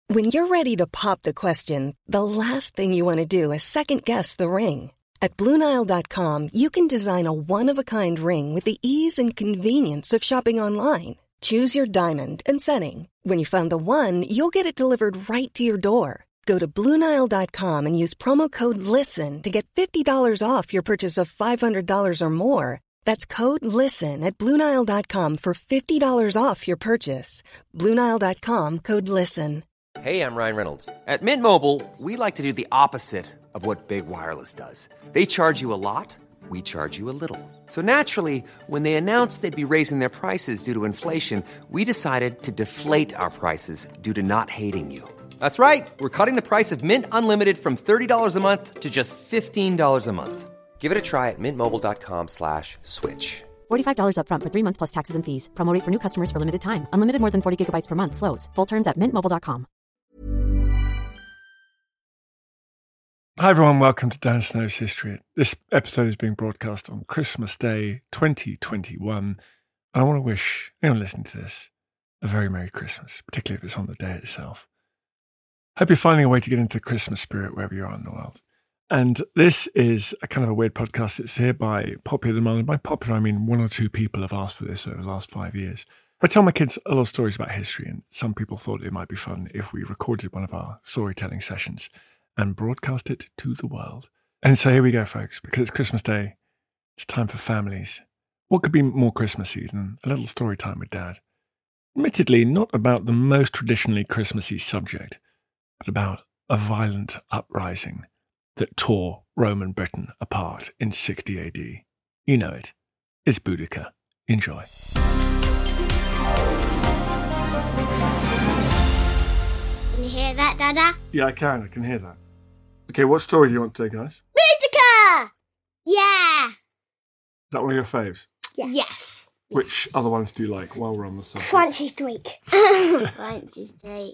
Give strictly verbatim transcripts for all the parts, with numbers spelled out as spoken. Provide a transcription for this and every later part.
When you're ready to pop the question, the last thing you want to do is second-guess the ring. At Blue Nile dot com, you can design a one-of-a-kind ring with the ease and convenience of shopping online. Choose your diamond and setting. When you find the one, you'll get it delivered right to your door. Go to Blue Nile dot com and use promo code LISTEN to get fifty dollars off your purchase of five hundred dollars or more. That's code LISTEN at Blue Nile dot com for fifty dollars off your purchase. Blue Nile dot com, code LISTEN. Hey, I'm Ryan Reynolds. At Mint Mobile, we like to do the opposite of what Big Wireless does. They charge you a lot, we charge you a little. So naturally, when they announced they'd be raising their prices due to inflation, we decided to deflate our prices due to not hating you. That's right. We're cutting the price of Mint Unlimited from thirty dollars a month to just fifteen dollars a month. Give it a try at mintmobile.com slash switch. forty-five dollars up front for three months plus taxes and fees. Promo rate for new customers for limited time. Unlimited more than forty gigabytes per month. Slows full terms at mint mobile dot com. Hi everyone, welcome to Dan Snow's History. This episode is being broadcast on Christmas Day twenty twenty-one. And I want to wish anyone listening to this a very Merry Christmas, particularly if it's on the day itself. Hope you're finding a way to get into the Christmas spirit wherever you are in the world. And this is a kind of a weird podcast. It's here by popular demand. And by popular, I mean one or two people have asked for this over the last five years. I tell my kids a lot of stories about history, and some people thought it might be fun if we recorded one of our storytelling sessions and broadcast it to the world. And so here we go, folks, because it's Christmas Day. It's time for families. What could be more Christmassy than a little story time with Dad? Admittedly, not about the most traditionally Christmassy subject, but about a violent uprising that tore Roman Britain apart in sixty A D. You know it. It's Boudica. Enjoy. Can you hear that, Dada? Yeah, I can. I can hear that. Okay, what story do you want today, guys? Boudica! Yeah! Is that one of your faves? Yeah. Yes. Which yes. other ones do you like while we're on the subject? Fancy Streak. Fancy Streak.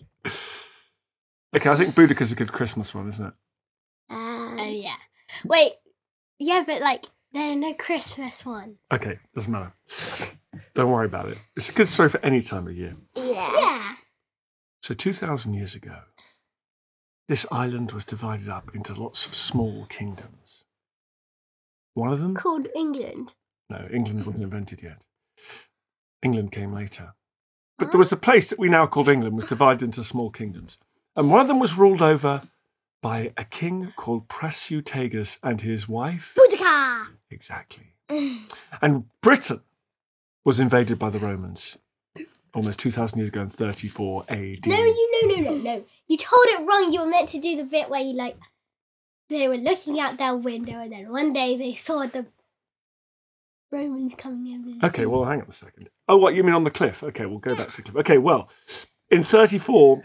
Okay, I think Boudica's a good Christmas one, isn't it? Um, oh, yeah. Wait, yeah, but, like, there are no Christmas ones. Okay, doesn't matter. Don't worry about it. It's a good story for any time of year. Yeah. Yeah. So two thousand years ago, this island was divided up into lots of small kingdoms. One of them... Called England. No, England wasn't invented yet. England came later. But there was a place that we now called England was divided into small kingdoms. And one of them was ruled over by a king called Prasutagus and his wife... Boudica! Exactly. And Britain was invaded by the Romans almost two thousand years ago in thirty-four A D. No, you, no, no, no, no. You told it wrong. You were meant to do the bit where you, like, they were looking out their window and then one day they saw the Romans coming over the Okay, sea. well, hang on a second. Oh, what, you mean on the cliff? Okay, we'll go back to the cliff. Okay, well, in thirty-four...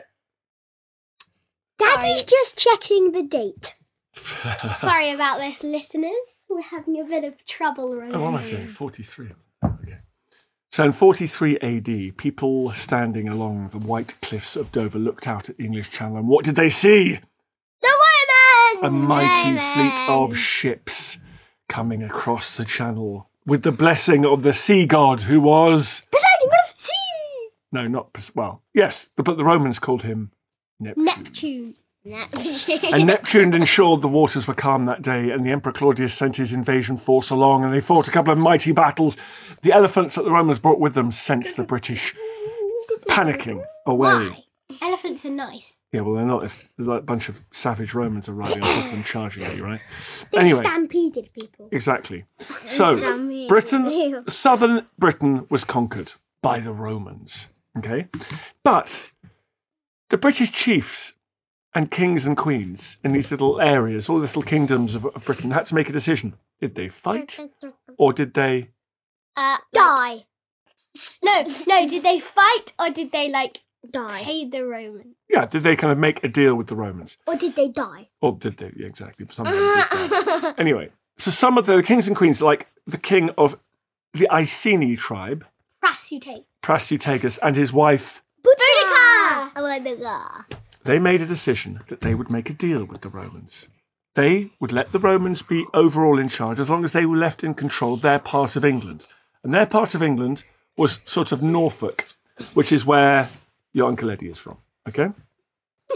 Daddy's just checking the date. Sorry about this, listeners. We're having a bit of trouble right now. Oh, what am I saying? forty-three. Okay. So in forty-three A D, people standing along the white cliffs of Dover looked out at the English Channel, and what did they see? The women! A mighty women! fleet of ships coming across the Channel with the blessing of the sea god, who was... Poseidon, God of the sea! No, not... Pos- Well, yes, but the Romans called him Neptune. Neptune. Neptune. And Neptune ensured the waters were calm that day, and the Emperor Claudius sent his invasion force along, and they fought a couple of mighty battles. The elephants that the Romans brought with them sent the British panicking away. Why? Elephants are nice. Yeah, well, they're not if there's like a bunch of savage Romans arriving on top of them charging at you, right? They Anyway. stampeded people. Exactly. So, Stampeded. Britain, southern Britain was conquered by the Romans, okay? But the British chiefs and kings and queens in these little areas, all the little kingdoms of, of Britain, had to make a decision. Did they fight or did they... Uh, die. No, no, did they fight or did they, like, die? Pay the Romans. Yeah, did they kind of make a deal with the Romans? Or did they die? Or did they? Yeah, exactly. Some of them did die. Anyway, so some of the kings and queens, like the king of the Iceni tribe, Prasutagus. Prasutagus, and his wife, Boudica! Boudica. they made a decision that they would make a deal with the Romans. They would let the Romans be overall in charge as long as they were left in control of their part of England. And their part of England was sort of Norfolk, which is where your Uncle Eddie is from, okay?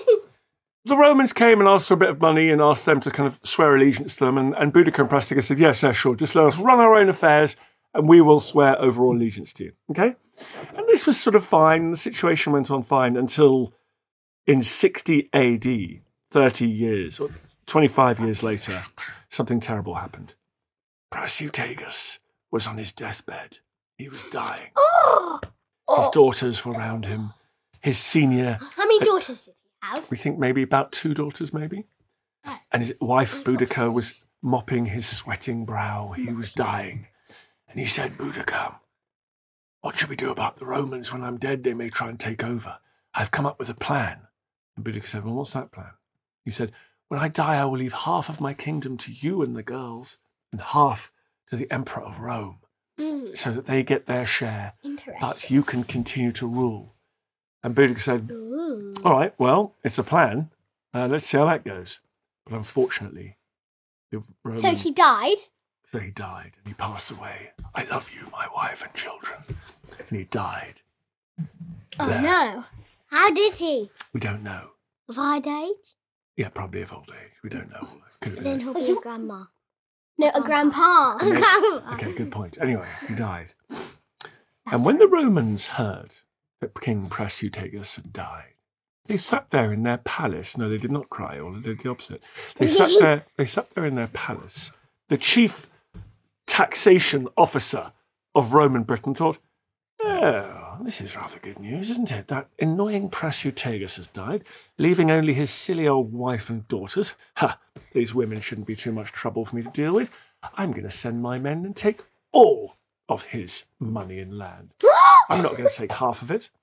the Romans came and asked for a bit of money and asked them to kind of swear allegiance to them. And, and Boudica and Prastiga said, yes, yeah, sure, just let us run our own affairs and we will swear overall allegiance to you. Okay? And this was sort of fine. The situation went on fine until in sixty A D, thirty years, or twenty-five years later, something terrible happened. Prasutagus was on his deathbed. He was dying. Oh! His daughters were around him. His senior... How many daughters did he have? We think maybe about two daughters, maybe. And his wife, Boudica, was mopping his sweating brow. He was dying. And he said, Boudica, what should we do about the Romans? When I'm dead, they may try and take over. I've come up with a plan. And Boudica said, well, what's that plan? He said, when I die, I will leave half of my kingdom to you and the girls and half to the Emperor of Rome mm. so that they get their share, but you can continue to rule. And Boudica said, Ooh. all right, well, it's a plan. Uh, let's see how that goes. But unfortunately, the Roman... So he died? So he died and he passed away. I love you, my wife and children. And he died. Oh, there. no. How did he? We don't know. Of old age? Yeah, probably of old age. We don't know. Could Then he'll be a grandma. No, a grandpa. Okay, good point. Anyway, he died. And when the Romans heard that King Prasutagus had died, they sat there in their palace. No, they did not cry, or they did the opposite. They sat there, they sat there in their palace. The chief taxation officer of Roman Britain thought, oh, this is rather good news, isn't it? That annoying Prasutagus has died, leaving only his silly old wife and daughters. Ha! These women shouldn't be too much trouble for me to deal with. I'm going to send my men and take all of his money and land. I'm not going to take half of it.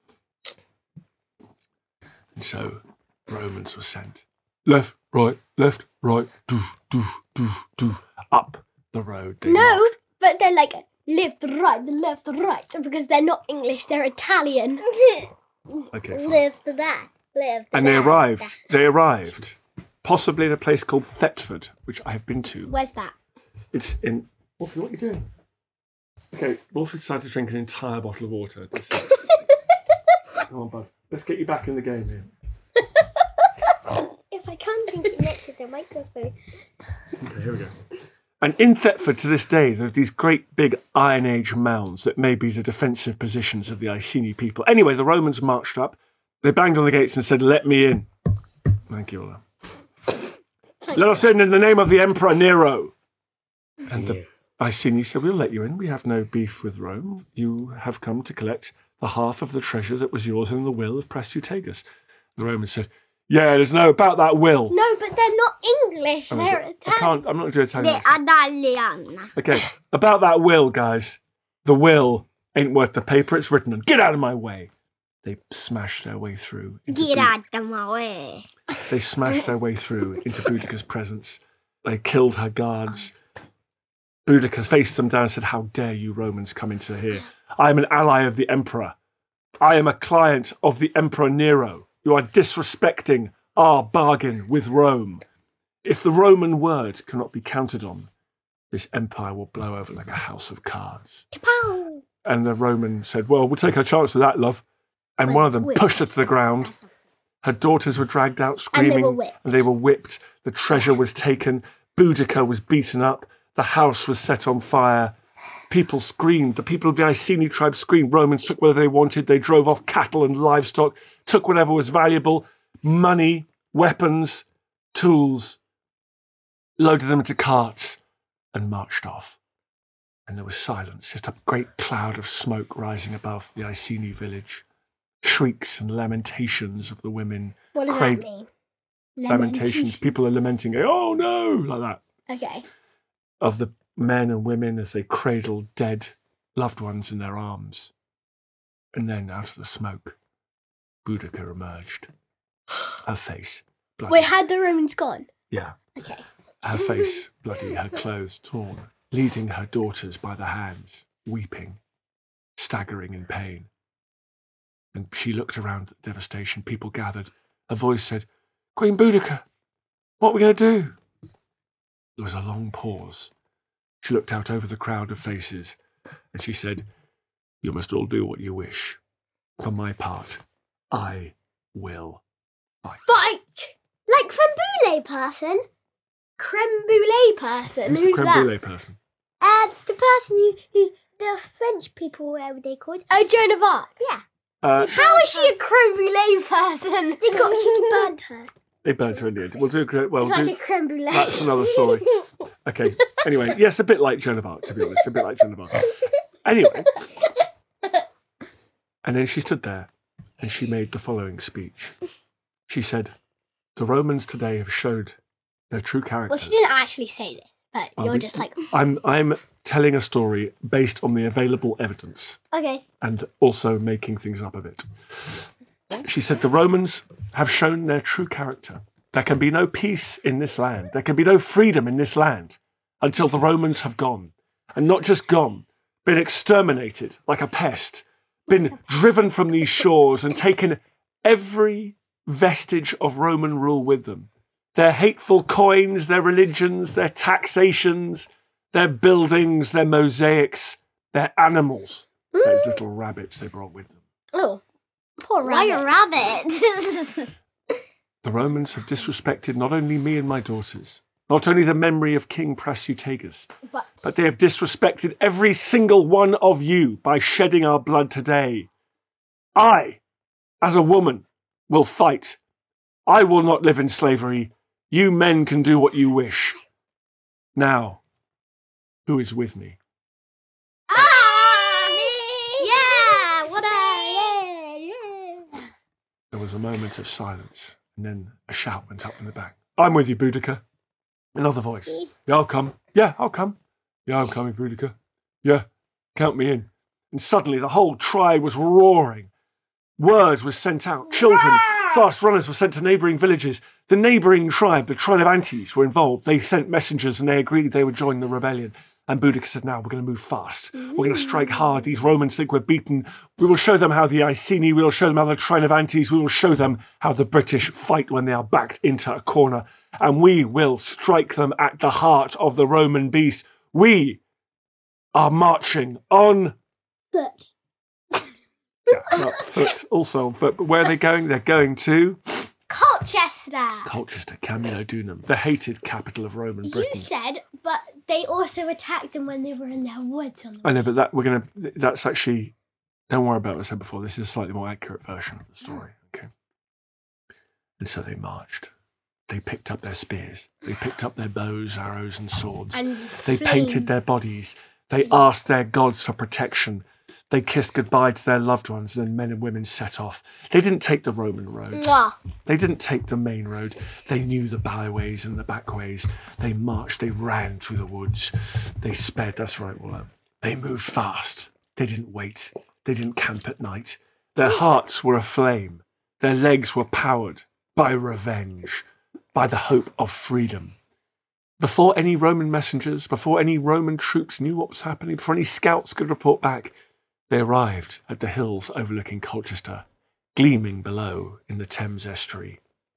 And so Romans were sent. Left, right, left, right, doof, doof, doof, doof, up the road. They no, marched. But they're like left, right, left, right, because they're not English, they're Italian. Okay, fine. Left to that, left to And they that. arrived. They arrived, possibly in a place called Thetford, which I have been to. Where's that? It's in... Wolfie, what are you doing? Okay, Wolfie decided to drink an entire bottle of water. Come on, Buzz. Let's get you back in the game here. If I can't drink it next to the microphone. Okay, here we go. And in Thetford to this day, there are these great big Iron Age mounds that may be the defensive positions of the Iceni people. Anyway, the Romans marched up. They banged on the gates and said, let me in. Thank you, Ola. Let us in in the name of the Emperor Nero. And the Iceni said, we'll let you in. We have no beef with Rome. You have come to collect the half of the treasure that was yours in the will of Prasutagus. The Romans said, yeah, there's no about that will. No, but they're not English. Oh, They're I Italian. can't, I'm not going to do Italian. They're accent. Italian. Okay, about that will, guys. The will ain't worth the paper it's written on. Get out of my way. They smashed their way through. into Get Bou- out of my way. They smashed their way through into Boudica's presence. They killed her guards. Boudica faced them down and said, how dare you Romans come into here? I am an ally of the Emperor. I am a client of the Emperor Nero. You are disrespecting our bargain with Rome. If the Roman word cannot be counted on, this empire will blow over like a house of cards. Kapow. And the Roman said, well, we'll take our chance with that, love. And one of them Whip. pushed her to the ground. Her daughters were dragged out screaming. And they were whipped. And they were whipped. The treasure was taken. Boudica was beaten up. The house was set on fire. People screamed. The people of the Iceni tribe screamed. Romans took whatever they wanted. They drove off cattle and livestock, took whatever was valuable, money, weapons, tools, loaded them into carts, and marched off. And there was silence, just a great cloud of smoke rising above the Iceni village. Shrieks and lamentations of the women. What does Cra- that mean? Lamentations. People are lamenting, going, oh no, like that. Okay. Of the men and women as they cradled dead loved ones in their arms. And then out of the smoke, Boudica emerged. Her face bloody. Wait, had the Romans gone? Yeah. Okay. Her face bloody, her clothes torn, leading her daughters by the hands, weeping, staggering in pain. And she looked around at the devastation. People gathered. Her voice said, Queen Boudica, what are we going to do? There was a long pause. She looked out over the crowd of faces, and she said, you must all do what you wish. For my part, I will fight. Fight! Like creme brulee person. Creme brulee person. Who's Who's the creme that? brulee person? Uh, the person who, who the French people, whatever they called. Oh, Joan of Arc. Yeah. Uh, How is she a creme brulee person? They got she burned her. they burnt her in the end. We'll do a well. It's do, like a creme brulee. that's another story. Okay. Anyway, yes, a bit like Joan of Arc, to be honest. A bit like Joan of Arc. Anyway. And then she stood there and she made the following speech. She said, "The Romans today have showed their true character." Well, she didn't actually say this, but I'll you're be- just like, I'm I'm telling a story based on the available evidence okay. and also making things up a bit. She said, "The Romans have shown their true character. There can be no peace in this land. There can be no freedom in this land until the Romans have gone. And not just gone, been exterminated like a pest, been driven from these shores and taken every vestige of Roman rule with them. Their hateful coins, their religions, their taxations, their buildings, their mosaics, their animals, those little rabbits they brought with them. Oh, poor Why rabbit. a rabbit? The Romans have disrespected not only me and my daughters, not only the memory of King Prasutagus, But, but they have disrespected every single one of you by shedding our blood today. I, as a woman, will fight. I will not live in slavery. You men can do what you wish. Now, who is with me?" ah, yeah, what a, yeah, yeah. There was a moment of silence, and then a shout went up from the back. "I'm with you, Boudica." Another voice. "Yeah, I'll come. Yeah, I'll come. Yeah, I'm coming, Boudica. Yeah, count me in." And suddenly the whole tribe was roaring. Word was sent out. Children, fast runners were sent to neighbouring villages. The neighbouring tribe, the Trinobantes, were involved. They sent messengers and they agreed they would join the rebellion. And Boudica said, "Now we're going to move fast. We're going to strike hard. These Romans think we're beaten. We will show them how the Iceni, we will show them how the Trinovantes, we will show them how the British fight when they are backed into a corner. And we will strike them at the heart of the Roman beast. We are marching on..." Foot. Yeah, not foot, also on foot. But where are they going? They're going to Colchester. Colchester, Camulodunum, the hated capital of Roman Britain. You said, but they also attacked them when they were in their woods. On the I know, but that we're gonna. That's actually. Don't worry about what I said before. This is a slightly more accurate version of the story. Okay. And so they marched. They picked up their spears. They picked up their bows, arrows, and swords. And They flame. painted their bodies. They asked their gods for protection. They kissed goodbye to their loved ones, and men and women set off. They didn't take the Roman road. Mwah. They didn't take the main road. They knew the byways and the backways. They marched. They ran through the woods. They sped. That's right, Willow. They moved fast. They didn't wait. They didn't camp at night. Their hearts were aflame. Their legs were powered by revenge, by the hope of freedom. Before any Roman messengers, before any Roman troops knew what was happening, before any scouts could report back, they arrived at the hills overlooking Colchester, gleaming below in the Thames estuary.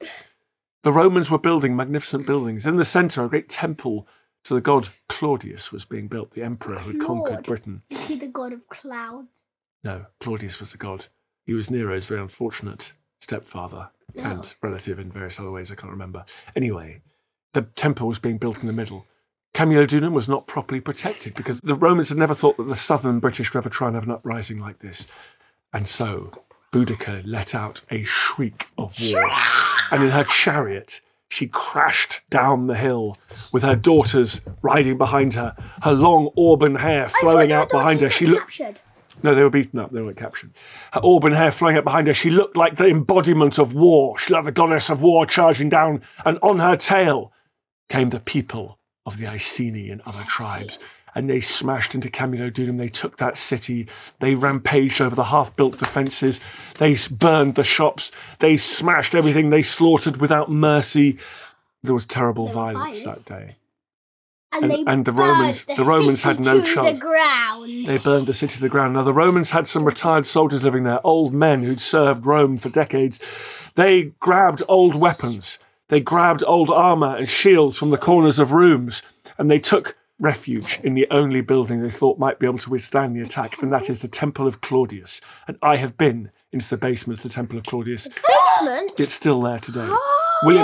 The Romans were building magnificent buildings. In the centre, a great temple to the god Claudius was being built, the emperor who had conquered Claude. Britain. Is he the god of clouds? No, Claudius was the god. He was Nero's very unfortunate stepfather and relative in various other ways I can't remember. Anyway, the temple was being built in the middle. Camulodunum was not properly protected because the Romans had never thought that the southern British would ever try and have an uprising like this. And so Boudica let out a shriek of war. And in her chariot, she crashed down the hill with her daughters riding behind her, her long auburn hair flowing out behind her. She looked... Captured. No, they were beaten up. They weren't captured. Her auburn hair flowing out behind her. She looked like the embodiment of war. She looked like the goddess of war charging down. And on her tail came the people of the Iceni and other tribes. And they smashed into Camulodunum. They took that city. They rampaged over the half-built defences. They s- burned the shops. They smashed everything. They slaughtered without mercy. There was terrible They were violence violent. that day. And, And- they and the burned Romans- the the Romans city had no to chance. the ground. They burned the city to the ground. Now, the Romans had some retired soldiers living there, old men who'd served Rome for decades. They grabbed old weapons. They grabbed old armour and shields from the corners of rooms, and they took refuge in the only building they thought might be able to withstand the attack, and that is the Temple of Claudius. And I have been into the basement of the Temple of Claudius. Basement? It's still there today. William, Yeah, the,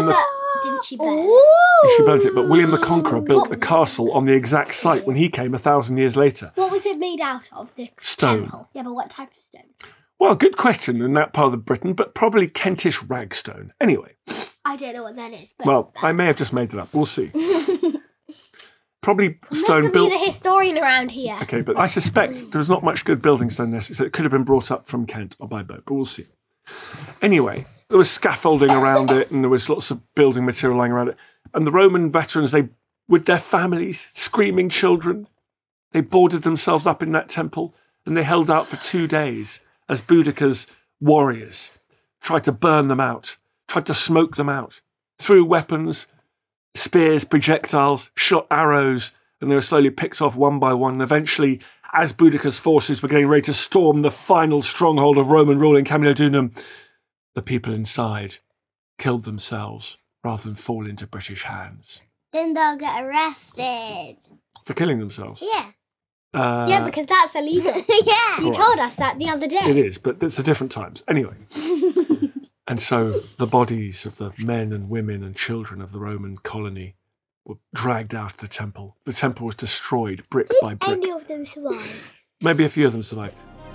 Didn't she burn? She burnt it, but William the Conqueror built a castle on the exact site when he came a thousand years later. What was it made out of? The Stone. temple? Yeah, but what type of stone? Well, good question in that part of Britain, but probably Kentish ragstone. Anyway. I don't know what that is. But Well, I may have just made it up. We'll see. Probably I'm stone not built. be the historian around here. Okay, but I suspect there's not much good building stone there, so it could have been brought up from Kent or by boat, but we'll see. Anyway, there was scaffolding around it, and there was lots of building material lying around it. And the Roman veterans, they, with their families, screaming children, they boarded themselves up in that temple, and they held out for two days as Boudicca's warriors tried to burn them out, tried to smoke them out, threw weapons, spears, projectiles, shot arrows, and they were slowly picked off one by one. And eventually, as Boudicca's forces were getting ready to storm the final stronghold of Roman rule in Camulodunum, the people inside killed themselves rather than fall into British hands. Then they'll get arrested. For killing themselves? Yeah. Uh, Yeah, because that's illegal. yeah. You told us that the other day. It is, but it's a different times. Anyway. And so the bodies of the men and women and children of the Roman colony were dragged out of the temple. The temple was destroyed brick by brick. Any of them survived. Maybe a few of them survived.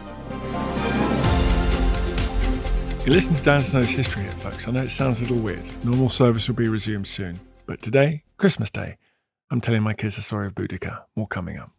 You listen to Dan Snow's History Hit, folks. I know it sounds a little weird. Normal service will be resumed soon. But today, Christmas Day, I'm telling my kids the story of Boudica. More coming up.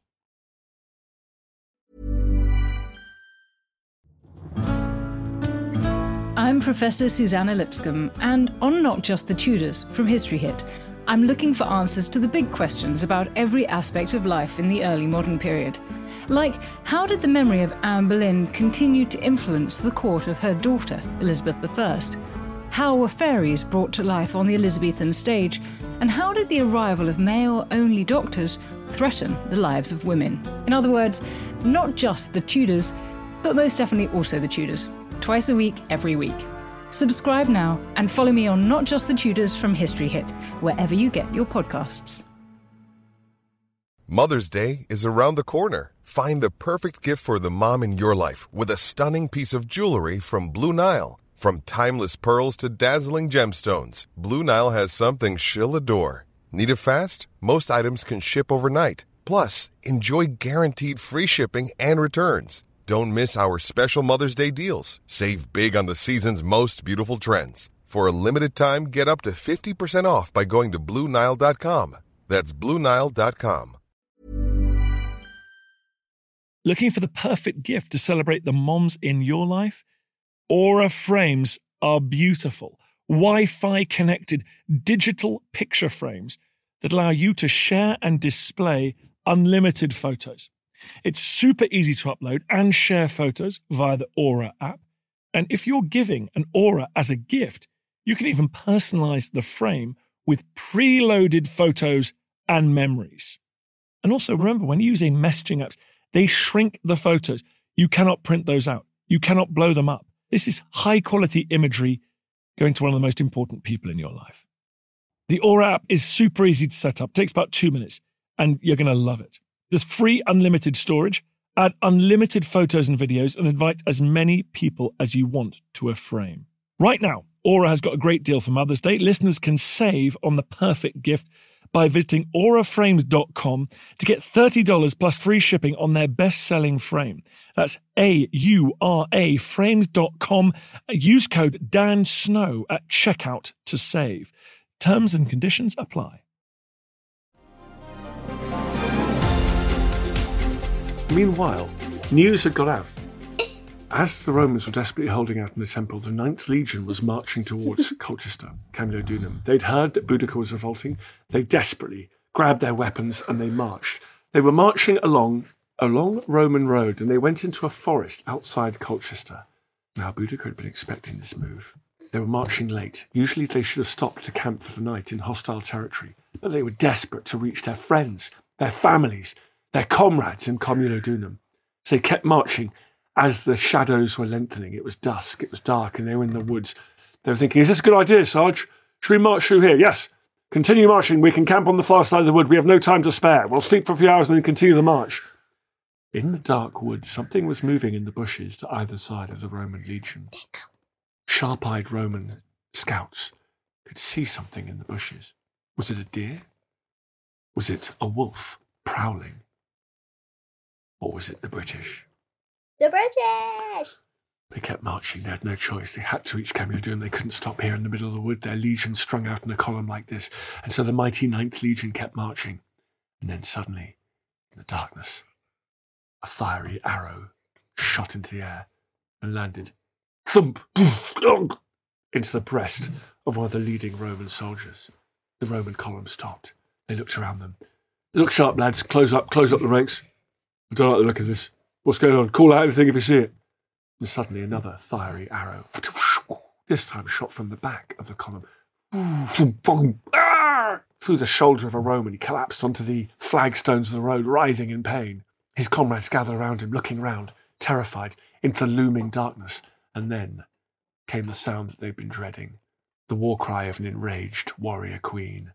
I'm Professor Susanna Lipscomb, and on Not Just the Tudors from History Hit, I'm looking for answers to the big questions about every aspect of life in the early modern period. Like, how did the memory of Anne Boleyn continue to influence the court of her daughter, Elizabeth the First? How were fairies brought to life on the Elizabethan stage? And how did the arrival of male-only doctors threaten the lives of women? In other words, not just the Tudors, but most definitely also the Tudors. Twice a week, every week. Subscribe now and follow me on Not Just the Tudors from History Hit, wherever you get your podcasts. Mother's Day is around the corner. Find the perfect gift for the mom in your life with a stunning piece of jewelry from Blue Nile. From timeless pearls to dazzling gemstones, Blue Nile has something she'll adore. Need it fast? Most items can ship overnight. Plus, enjoy guaranteed free shipping and returns. Don't miss our special Mother's Day deals. Save big on the season's most beautiful trends. For a limited time, get up to fifty percent off by going to Blue Nile dot com. That's Blue Nile dot com. Looking for the perfect gift to celebrate the moms in your life? Aura frames are beautiful, Wi-Fi connected digital picture frames that allow you to share and display unlimited photos. It's super easy to upload and share photos via the Aura app. And if you're giving an Aura as a gift, you can even personalize the frame with preloaded photos and memories. And also remember, when using messaging apps, they shrink the photos. You cannot print those out. You cannot blow them up. This is high quality imagery going to one of the most important people in your life. The Aura app is super easy to set up. It takes about two minutes and you're going to love it. There's free unlimited storage, add unlimited photos and videos, and invite as many people as you want to a frame. Right now, Aura has got a great deal for Mother's Day. Listeners can save on the perfect gift by visiting aura frames dot com to get thirty dollars plus free shipping on their best-selling frame. That's A U R A frames dot com. Use code DANSNOW at checkout to save. Terms and conditions apply. Meanwhile, news had got out. As the Romans were desperately holding out in the temple, the Ninth Legion was marching towards Colchester, Camulodunum. They'd heard that Boudica was revolting. They desperately grabbed their weapons and they marched. They were marching along a long Roman road and they went into a forest outside Colchester. Now, Boudica had been expecting this move. They were marching late. Usually they should have stopped to camp for the night in hostile territory, but they were desperate to reach their friends, their families, their comrades in Camulodunum. So they kept marching. As the shadows were lengthening, it was dusk, it was dark, and they were in the woods. They were thinking, is this a good idea, Sarge? Should we march through here? Yes. Continue marching. We can camp on the far side of the wood. We have no time to spare. We'll sleep for a few hours and then continue the march. In the dark wood, something was moving in the bushes to either side of the Roman legion. Sharp-eyed Roman scouts could see something in the bushes. Was it a deer? Was it a wolf prowling? Or was it the British? The British! They kept marching. They had no choice. They had to reach Camulodunum. They couldn't stop here in the middle of the wood. Their legion strung out in a column like this. And so the mighty Ninth Legion kept marching. And then suddenly, in the darkness, a fiery arrow shot into the air and landed thump into the breast of one of the leading Roman soldiers. The Roman column stopped. They looked around them. Look sharp, lads. Close up. Close up the ranks. I don't like the look of this. What's going on? Call out anything if you see it. And suddenly another fiery arrow, this time shot from the back of the column, through the shoulder of a Roman. He collapsed onto the flagstones of the road, writhing in pain. His comrades gathered around him, looking round, terrified, into the looming darkness. And then came the sound that they'd been dreading, the war cry of an enraged warrior queen.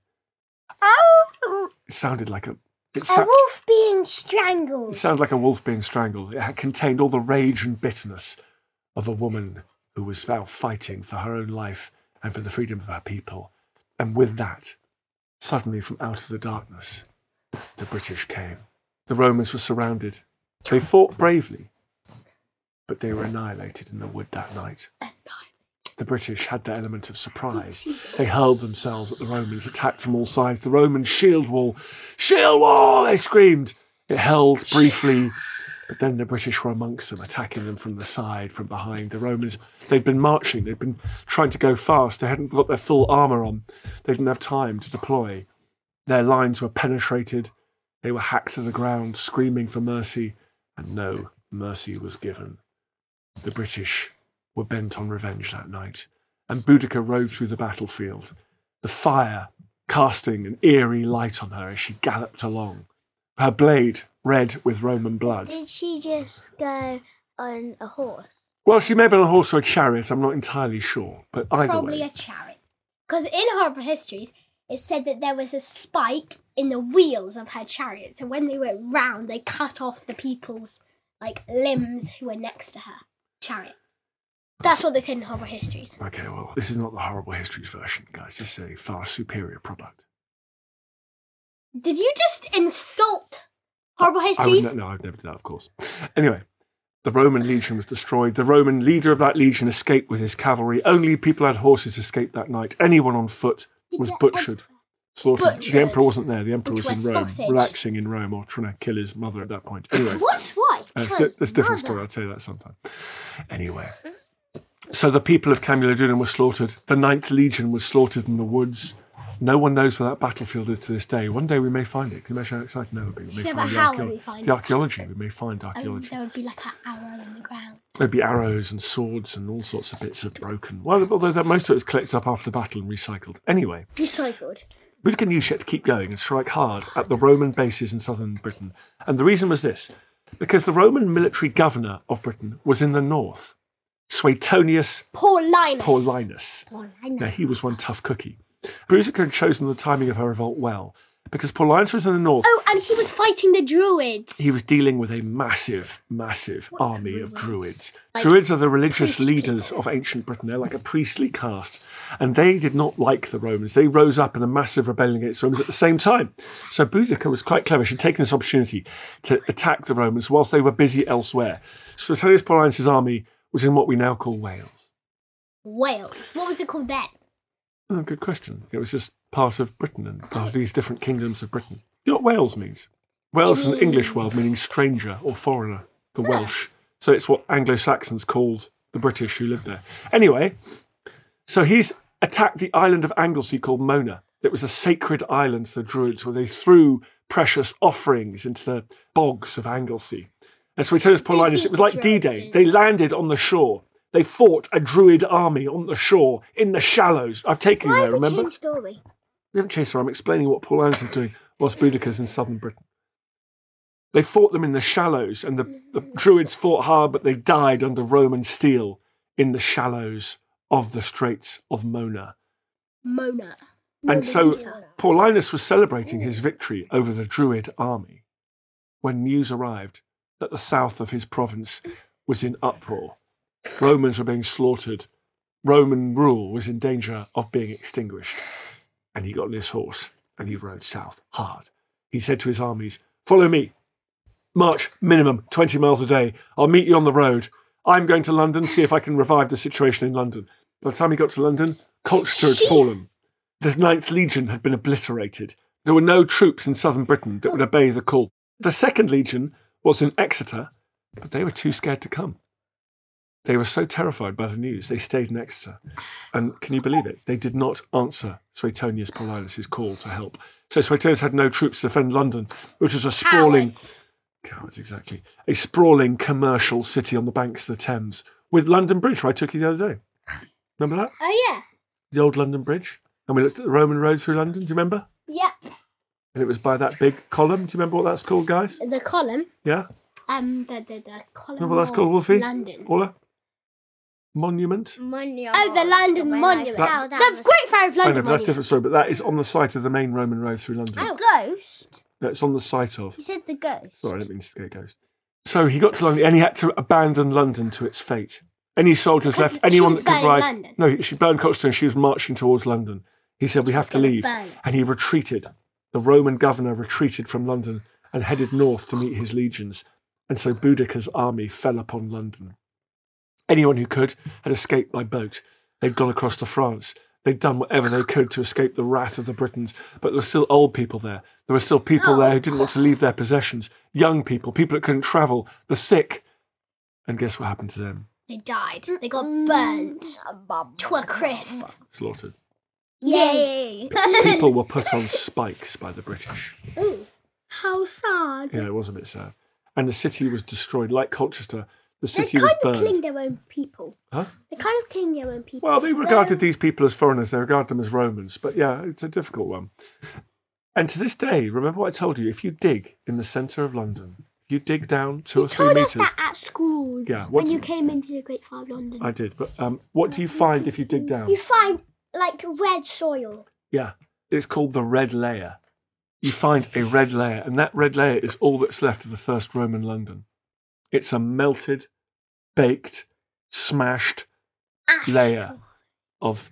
It sounded like a... It sa- a wolf being strangled. It sounded like a wolf being strangled. It had contained all the rage and bitterness of a woman who was now fighting for her own life and for the freedom of her people. And with that, suddenly from out of the darkness, the British came. The Romans were surrounded. They fought bravely, but they were annihilated in the wood that night. The British had their element of surprise. They hurled themselves at the Romans, attacked from all sides. The Roman shield wall, shield wall, they screamed. It held briefly, but then the British were amongst them, attacking them from the side, from behind. The Romans, they'd been marching, they'd been trying to go fast. They hadn't got their full armour on. They didn't have time to deploy. Their lines were penetrated. They were hacked to the ground, screaming for mercy, and no mercy was given. The British were bent on revenge that night, and Boudica rode through the battlefield, the fire casting an eerie light on her as she galloped along, her blade red with Roman blood. Did she just go on a horse? Well, she may have been on a horse or a chariot, I'm not entirely sure, but either Probably way. a chariot. Because in Horrible Histories, it said that there was a spike in the wheels of her chariot, so when they went round, they cut off the people's like limbs who were next to her chariot. That's what they said in Horrible Histories. Okay, well, this is not the Horrible Histories version, guys. This is a far superior product. Did you just insult Horrible I Histories? would, no, I've never done that, of course. Anyway, the Roman legion was destroyed. The Roman leader of that legion escaped with his cavalry. Only people who had horses escaped that night. Anyone on foot was butchered. Slaughtered. Butchered. The emperor wasn't there. The emperor Into was in a Rome, sausage. relaxing in Rome, or trying to kill his mother at that point. Anyway, What? Why? uh, it's, Because di- it's a different mother. story. I'll tell you that sometime. Anyway, so the people of Camulodunum were slaughtered. The Ninth Legion was slaughtered in the woods. No one knows where that battlefield is to this day. One day we may find it. Can you imagine how exciting that would be? We may Yeah, find but the, how would archaeo- we find the it? archaeology. We may find Um, archaeology. there would be like an arrow on the ground. There'd be arrows and swords and all sorts of bits of broken. Well, although that most of it was collected up after the battle and recycled. Anyway, Recycled. Boudica knew she had to keep going and strike hard at the Roman bases in southern Britain. And the reason was this, because the Roman military governor of Britain was in the north, Suetonius Paulinus. Paulinus. Now, he was one tough cookie. Boudica had chosen the timing of her revolt well, because Paulinus was in the north. Oh, and he was fighting the Druids. He was dealing with a massive, massive army of druids. Like druids are the religious priest leaders people. of ancient Britain. They're like a priestly caste. And they did not like the Romans. They rose up in a massive rebellion against the Romans at the same time. So Boudica was quite clever. She'd taken this opportunity to attack the Romans whilst they were busy elsewhere. So Suetonius Paulinus' army was in what we now call Wales. Wales. What was it called then? Oh, good question. It was just part of Britain and part of these different kingdoms of Britain. You know what Wales means? Wales is an English word meaning stranger or foreigner, the Welsh. So it's what Anglo-Saxons called the British who lived there. Anyway, so he's attacked the island of Anglesey called Mona. It was a sacred island to the Druids where they threw precious offerings into the bogs of Anglesey. And so he tells Paulinus, it was like D-Day. They landed on the shore. They fought a Druid army on the shore in the shallows. I've taken you Why there, have we remember? changed story? We haven't chased her. I'm explaining what Paulinus is doing whilst Boudica's in southern Britain. They fought them in the shallows, and the, the Druids fought hard, but they died under Roman steel in the shallows of the Straits of Mona. Mona. And so Lisa. Paulinus was celebrating his victory over the Druid army when news arrived that the south of his province was in uproar. Romans were being slaughtered Roman rule was in danger of being extinguished. And he got on his horse and he rode south hard. He said to his armies, "Follow me. March minimum twenty miles a day. I'll meet you on the road. I'm going to London, see if I can revive the situation in London." By the time he got to London, Colchester had fallen. The Ninth Legion had been obliterated. There were no troops in southern Britain that would obey the call. The Second Legion was in Exeter, but they were too scared to come. They were so terrified by the news, they stayed in Exeter. And can you believe it? They did not answer Suetonius Paulinus' call to help. So Suetonius had no troops to defend London, which was a sprawling... Cowards. Cowards, exactly. A sprawling commercial city on the banks of the Thames, with London Bridge, where I took you the other day. Remember that? Oh, yeah. The old London Bridge? And we looked at the Roman road through London, do you remember? Yeah. And it was by that big column. Do you remember what that's called, guys? The column. Yeah? Um, the, the, the column Remember what that's of called, Wolfie? London. Paula? Monument? Monument. Oh, the London When I Monument. fell down The the Great Fire of I know, London but that's a Monument. different story. But that is on the site of the main Roman road through London. The ghost? No, it's on the site of... You said the ghost. Sorry, I didn't mean to get ghost. So he got to London and he had to abandon London to its fate. Any soldiers Because left, anyone she was that could burning ride... London. No, she burned Colchester and she was marching towards London. He said, we have was to gonna leave. burn it. And he retreated. The Roman governor retreated from London and headed north to meet his legions. And so Boudicca's army fell upon London. Anyone who could had escaped by boat. They'd gone across to France. They'd done whatever they could to escape the wrath of the Britons. But there were still old people there. There were still people there who didn't want to leave their possessions. Young people, people that couldn't travel, the sick. And guess what happened to them? They died. They got burnt to a crisp. Slaughtered. Yay! People were put on spikes by the British. Ooh, how sad. Yeah, it was a bit sad. And the city was destroyed. Like Colchester, the They city kind was of killing burned. their own people. Huh? They kind of killing their own people. Well, they regarded these people as foreigners. They regarded them as Romans. But yeah, it's a difficult one. And to this day, remember what I told you? If you dig in the centre of London, if you dig down two You or three told us metres... that at school. Yeah, When what's- you came into the Great Fire of London. I did, but um, what do you find if you dig down? You find, like, red soil. Yeah, it's called the red layer. You find a red layer, and that red layer is all that's left of the first Roman London. It's a melted, baked, smashed layer of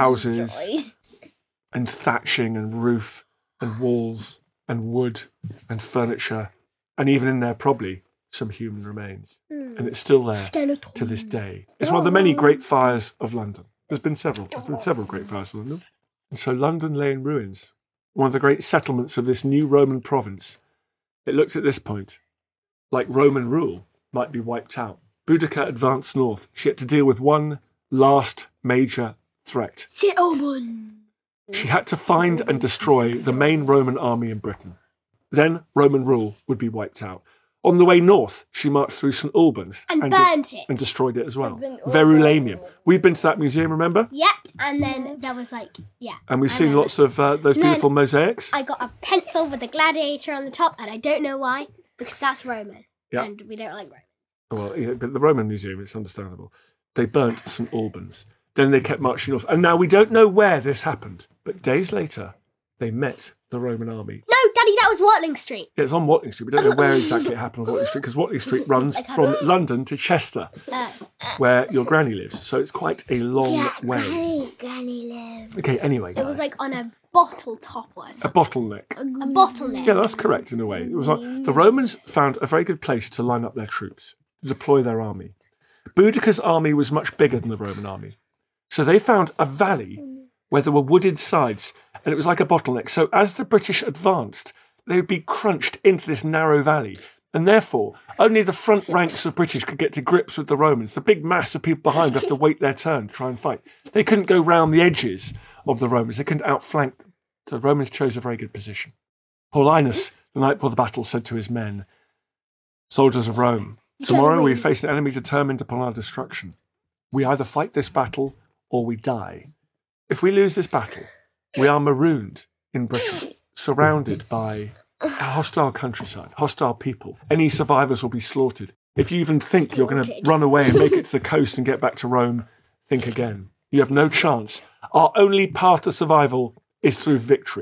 houses and thatching and roof and walls and wood and furniture, and even in there probably some human remains. And it's still there Skeleton. to this day. It's one of the many great fires of London. There's been several. There's been several great fires of London. And so London lay in ruins. One of the great settlements of this new Roman province. It looks at this point like Roman rule might be wiped out. Boudicca advanced north. She had to deal with one last major threat. St. Albans. She had to find and destroy the main Roman army in Britain. Then Roman rule would be wiped out. On the way north, she marched through St Albans And de- burnt it. and destroyed it as well. St Verulamium. We've been to that museum, remember? Yep. And then there was like, yeah. And we've I seen know. lots of uh, those And then beautiful mosaics. I got a pencil with a gladiator on the top, and I don't know why, because that's Roman. Yeah. And we don't like Roman. Well, yeah, but the Roman Museum, it's understandable. They burnt St Albans. Then they kept marching north. And now we don't know where this happened, but days later, they met the Roman army. No, Daddy, that was Watling Street. Yeah, it's on Watling Street. We don't know where exactly it happened on Watling Street, because Watling Street runs from London to Chester, Oh. where your granny lives. So it's quite a long way. Granny, Granny live. Okay, anyway, It was guys. like on a bottle top or a something. bottleneck. A bottleneck. Yeah, that's correct in a way. It was like the Romans found a very good place to line up their troops, to deploy their army. Boudicca's army was much bigger than the Roman army. So they found a valley where there were wooded sides, and it was like a bottleneck. So as the British advanced, they would be crunched into this narrow valley. And therefore, only the front ranks of British could get to grips with the Romans. The big mass of people behind would have to wait their turn to try and fight. They couldn't go round the edges of the Romans. They couldn't outflank them. So the Romans chose a very good position. Paulinus, the night before the battle, said to his men, "Soldiers of Rome, tomorrow we face an enemy determined upon our destruction. We either fight this battle or we die. If we lose this battle, we are marooned in Britain, surrounded by a hostile countryside, hostile people. Any survivors will be slaughtered. If you even think you're going to run away and make it to the coast and get back to Rome, think again. You have no chance. Our only path to survival is through victory.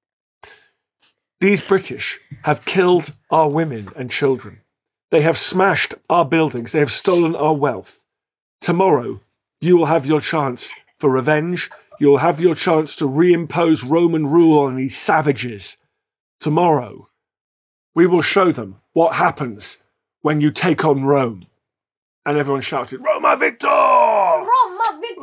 These British have killed our women and children. They have smashed our buildings. They have stolen our wealth. Tomorrow, You will have your chance for revenge. You'll have your chance to reimpose Roman rule on these savages. Tomorrow, we will show them what happens when you take on Rome. And everyone shouted, Roma Victor! Roma Victor!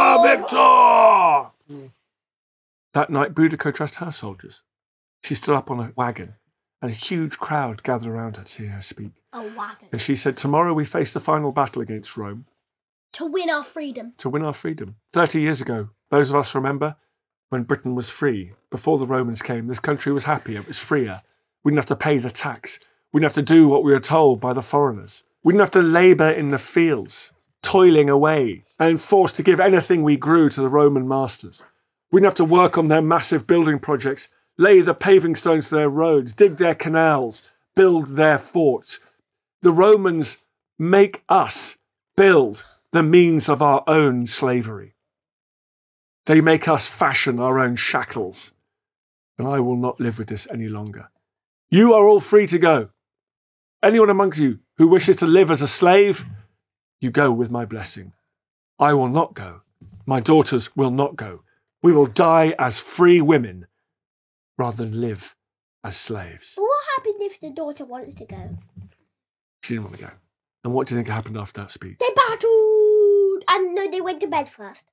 Roma Victor! That night, Boudica dressed her soldiers. She stood up on a wagon, and a huge crowd gathered around her to hear her speak. A wagon. And she said, tomorrow we face the final battle against Rome. To win our freedom. To win our freedom. Thirty years ago, those of us remember, when Britain was free, before the Romans came, this country was happier, it was freer. We didn't have to pay the tax. We didn't have to do what we were told by the foreigners. We didn't have to labour in the fields, toiling away, and forced to give anything we grew to the Roman masters. We didn't have to work on their massive building projects, lay the paving stones to their roads, dig their canals, build their forts. The Romans make us build the means of our own slavery. They make us fashion our own shackles. And I will not live with this any longer. You are all free to go. Anyone amongst you who wishes to live as a slave, you go with my blessing. I will not go. My daughters will not go. We will die as free women rather than live as slaves. But what happened if the daughter wanted to go? She didn't want to go. And what do you think happened after that speech? They battled! And no, they went to bed first.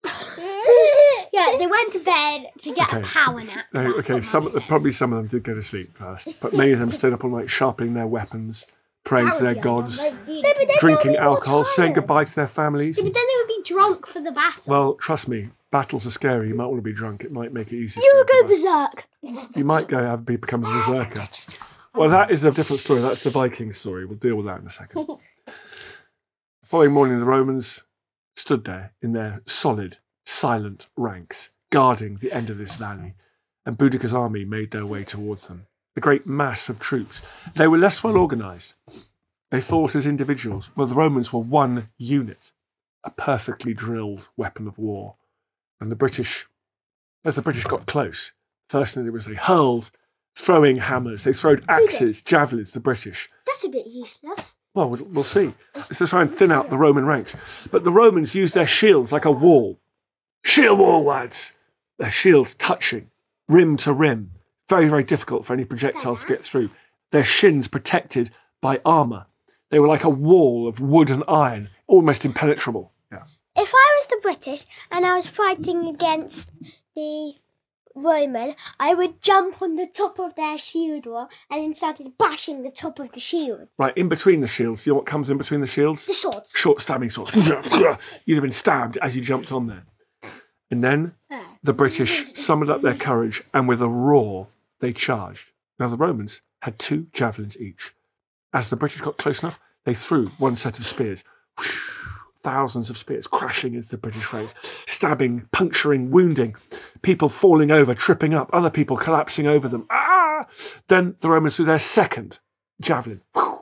Yeah, they went to bed to get Okay. a power nap. No, That's okay, what some Mummy says. probably some of them did go to sleep first, but many of them stayed up all night sharpening their weapons, praying to their gods, No, but then drinking they'll be more alcohol, saying tired. goodbye to their families. Yeah, but then they would be drunk for the battle. Well, trust me, battles are scary. You might want to be drunk. It might make it easier. You to would go goodbye. berserk. You might go have be become a berserker. Well, that is a different story. That's the Viking story. We'll deal with that in a second. The following morning, the Romans stood there in their solid, silent ranks, guarding the end of this valley, and Boudica's army made their way towards them. A great mass of troops. They were less well organised. They fought as individuals, while the Romans were one unit, a perfectly drilled weapon of war. And the British, as the British got close, first thing they did was they hurled throwing hammers. They throwed axes, javelins, the British. That's a bit useless. Well, we'll, we'll see. It's to try and thin out the Roman ranks. But the Romans used their shields like a wall. Shield wall, lads! Their shields touching, rim to rim. Very, very difficult for any projectiles to get through. Their shins protected by armour. They were like a wall of wood and iron, almost impenetrable. Yeah. If I was the British and I was fighting against the Roman, I would jump on the top of their shield wall and then started bashing the top of the shield. Right, in between the shields. You know what comes in between the shields? The swords. Short stabbing swords. You'd have been stabbed as you jumped on there. And then the British summoned up their courage, and with a roar, they charged. Now, the Romans had two javelins each. As the British got close enough, they threw one set of spears. Thousands of spears crashing into the British ranks, stabbing, puncturing, wounding, people falling over, tripping up, other people collapsing over them. Ah! Then the Romans threw their second javelin.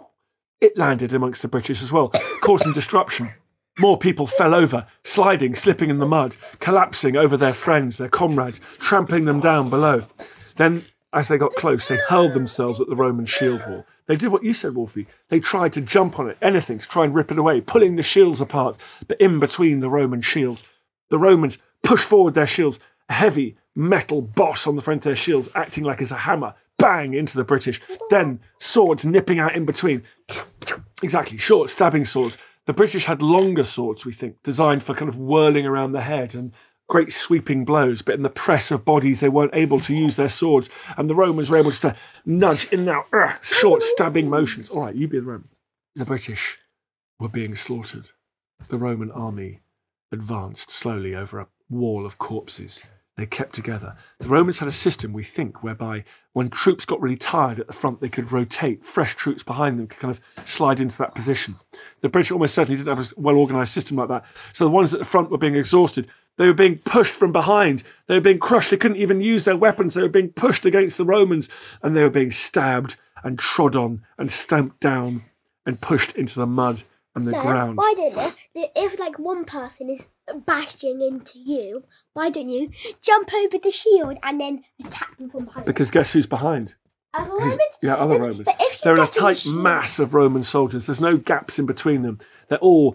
It landed amongst the British as well, causing disruption. More people fell over, sliding, slipping in the mud, collapsing over their friends, their comrades, trampling them down below. Then, as they got close, they hurled themselves at the Roman shield wall. They did what you said, Wolfie. They tried to jump on it, anything to try and rip it away, pulling the shields apart. But in between the Roman shields, the Romans pushed forward their shields, a heavy metal boss on the front of their shields, acting like it's a hammer, bang into the British. Then swords nipping out in between. Exactly, short stabbing swords. The British had longer swords, we think, designed for kind of whirling around the head and great sweeping blows, but in the press of bodies, they weren't able to use their swords, and the Romans were able to nudge in and out, uh, short stabbing motions. All right, you be the Roman. The British were being slaughtered. The Roman army advanced slowly over a wall of corpses. They kept together. The Romans had a system, we think, whereby when troops got really tired at the front, they could rotate. Fresh troops behind them could kind of slide into that position. The British almost certainly didn't have a well-organised system like that. So the ones at the front were being exhausted. They were being pushed from behind. They were being crushed. They couldn't even use their weapons. They were being pushed against the Romans, and they were being stabbed and trod on and stamped down and pushed into the mud and the No, ground. why don't you? If like one person is bashing into you, why don't you jump over the shield and then attack them from behind? Because guess who's behind? Other Who's- Romans? Yeah, other But- Romans. But if you They're in a get the tight shield- mass of Roman soldiers. There's no gaps in between them. They're all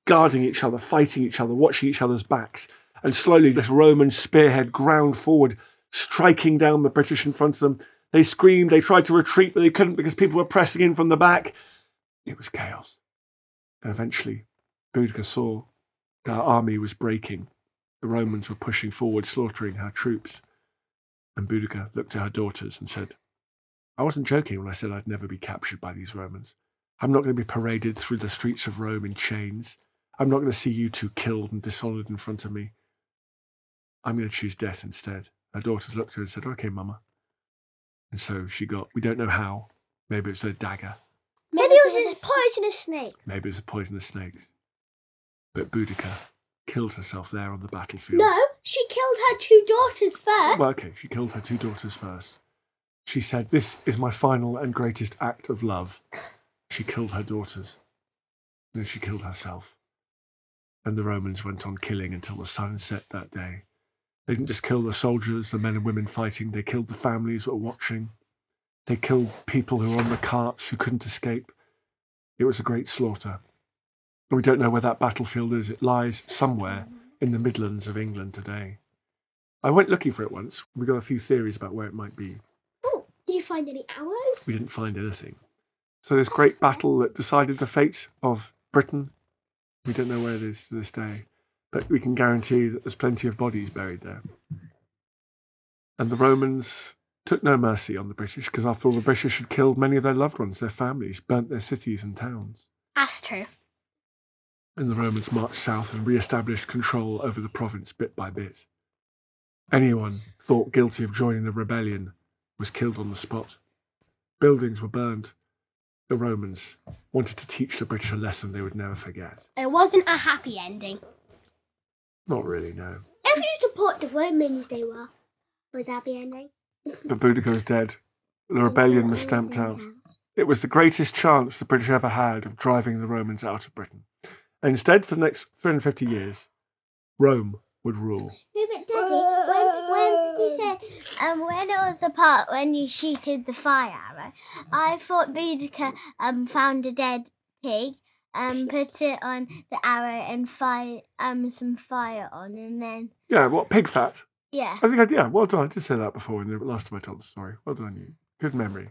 guarding each other, fighting each other, watching each other's backs. And slowly this Roman spearhead ground forward, striking down the British in front of them. They screamed, they tried to retreat, but they couldn't because people were pressing in from the back. It was chaos. And eventually, Boudica saw her army was breaking. The Romans were pushing forward, slaughtering her troops. And Boudica looked at her daughters and said, I wasn't joking when I said I'd never be captured by these Romans. I'm not going to be paraded through the streets of Rome in chains. I'm not going to see you two killed and dishonoured in front of me. I'm going to choose death instead. Her daughters looked at her and said, okay, Mama. And so she got, we don't know how, maybe it was a dagger. Maybe it was a poisonous snake. Maybe it was a poisonous snake. But Boudica killed herself there on the battlefield. No, she killed her two daughters first. Well, okay, she killed her two daughters first. She said, this is my final and greatest act of love. She killed her daughters. And then she killed herself. And the Romans went on killing until the sun set that day. They didn't just kill the soldiers, the men and women fighting. They killed the families that were watching. They killed people who were on the carts who couldn't escape. It was a great slaughter. We don't know where that battlefield is. It lies somewhere in the Midlands of England today. I went looking for it once. We got a few theories about where it might be. Oh, did you find any arrows? We didn't find anything. So this great battle that decided the fate of Britain, we don't know where it is to this day. But we can guarantee that there's plenty of bodies buried there. And the Romans took no mercy on the British, because after all, the British had killed many of their loved ones, their families, burnt their cities and towns. That's true. And the Romans marched south and re-established control over the province bit by bit. Anyone thought guilty of joining the rebellion was killed on the spot. Buildings were burned. The Romans wanted to teach the British a lesson they would never forget. It wasn't a happy ending. Not really, no. If you support the Romans, they were. Was that the ending? But Boudica was dead. The rebellion was stamped out. It was the greatest chance the British ever had of driving the Romans out of Britain. And instead, for the next three hundred fifty years, Rome would rule. No, but Daddy, when, when you said, um, when it was the part when you shooted the fire arrow, I thought Boudica um found a dead pig, um, put it on the arrow and fire um some fire on, and then Yeah, what, pig fat? yeah. I think I yeah, well done. I did say that before in the last time I told the story. Well done, you. Good memory.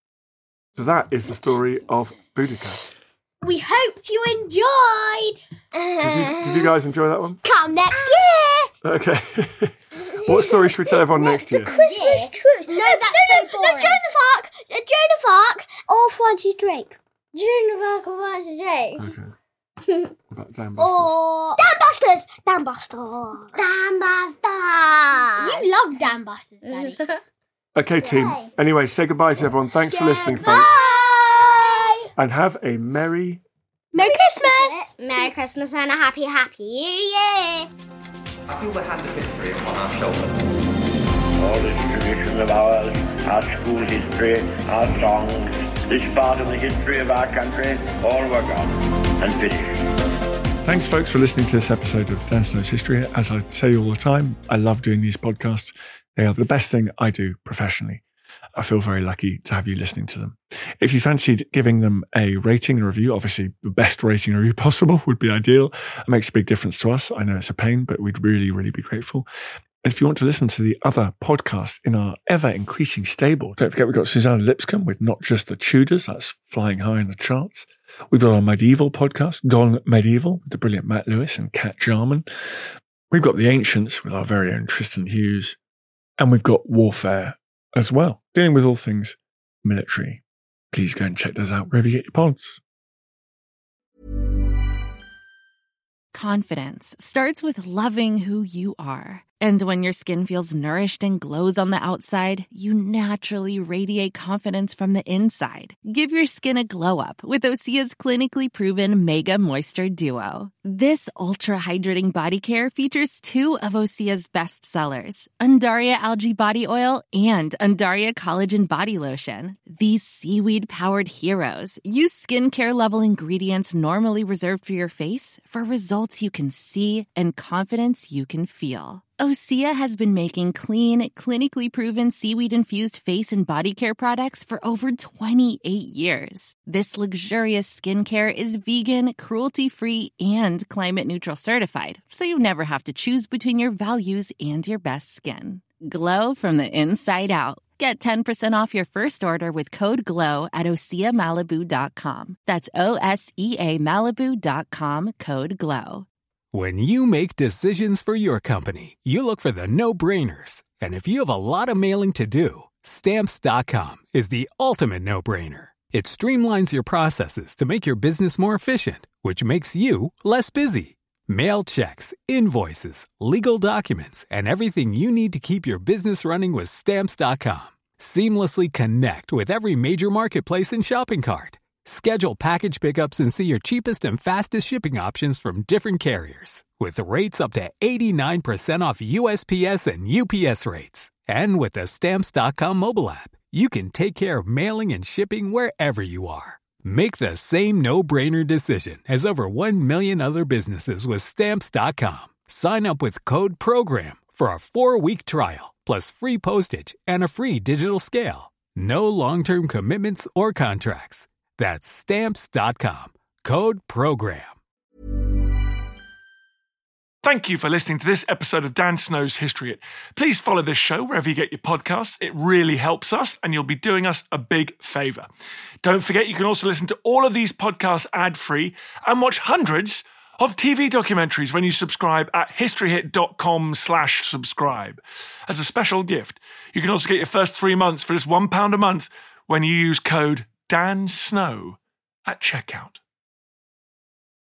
So that is the story of Boudica. We hoped you enjoyed. Did you, did you guys enjoy that one? Come next year. Okay. What story should we tell everyone next year? Christmas Yeah. truce. No, that's so no, boring. Joan of Arc, uh, Joan of Arc, or Francis Drake. Joan of Arc or Francis Drake. Okay. What about Dan Busters? Or Dan Busters. Dan Busters. Dan Busters. You love Dan Busters, Daddy. Okay, team. Yay. Anyway, say goodbye to everyone. Thanks for listening, folks. Bye. And have a merry... Merry Christmas. Merry Christmas and a happy, happy New Year. I feel the hand of history upon our shoulders. All this tradition of ours, our school history, our songs, this part of the history of our country, all were gone and finished. Thanks, folks, for listening to this episode of Dan Snow's History. As I say all the time, I love doing these podcasts. They are the best thing I do professionally. I feel very lucky to have you listening to them. If you fancied giving them a rating and review, obviously the best rating and review possible would be ideal. It makes a big difference to us. I know it's a pain, but we'd really, really be grateful. And if you want to listen to the other podcasts in our ever-increasing stable, don't forget we've got Susanna Lipscomb with Not Just the Tudors. That's flying high in the charts. We've got our medieval podcast, Gone Medieval, with the brilliant Matt Lewis and Kat Jarman. We've got The Ancients with our very own Tristan Hughes. And we've got Warfare as well, dealing with all things military. Please go and check those out wherever you get your pods. Confidence starts with loving who you are. And when your skin feels nourished and glows on the outside, you naturally radiate confidence from the inside. Give your skin a glow up with Osea's clinically proven Mega Moisture Duo. This ultra-hydrating body care features two of Osea's best sellers, Undaria Algae Body Oil and Undaria Collagen Body Lotion. These seaweed-powered heroes use skincare-level ingredients normally reserved for your face for results you can see and confidence you can feel. Osea has been making clean, clinically proven seaweed-infused face and body care products for over twenty-eight years. This luxurious skincare is vegan, cruelty-free, and climate-neutral certified, so you never have to choose between your values and your best skin. Glow from the inside out. Get ten percent off your first order with code GLOW at osea malibu dot com. That's O S E A Malibu dot com, code GLOW. When you make decisions for your company, you look for the no-brainers. And if you have a lot of mailing to do, Stamps dot com is the ultimate no-brainer. It streamlines your processes to make your business more efficient, which makes you less busy. Mail checks, invoices, legal documents, and everything you need to keep your business running with Stamps dot com. Seamlessly connect with every major marketplace and shopping cart. Schedule package pickups and see your cheapest and fastest shipping options from different carriers, with rates up to eighty-nine percent off U S P S and U P S rates. And with the Stamps dot com mobile app, you can take care of mailing and shipping wherever you are. Make the same no-brainer decision as over one million other businesses with Stamps dot com. Sign up with code PROGRAM for a four-week trial, plus free postage and a free digital scale. No long-term commitments or contracts. That's Stamps dot com. Code PROGRAM. Thank you for listening to this episode of Dan Snow's History Hit. Please follow this show wherever you get your podcasts. It really helps us, and you'll be doing us a big favour. Don't forget, you can also listen to all of these podcasts ad-free and watch hundreds of T V documentaries when you subscribe at historyhit.com slash subscribe. As a special gift, you can also get your first three months for just one pound a month when you use code Dan Snow at checkout.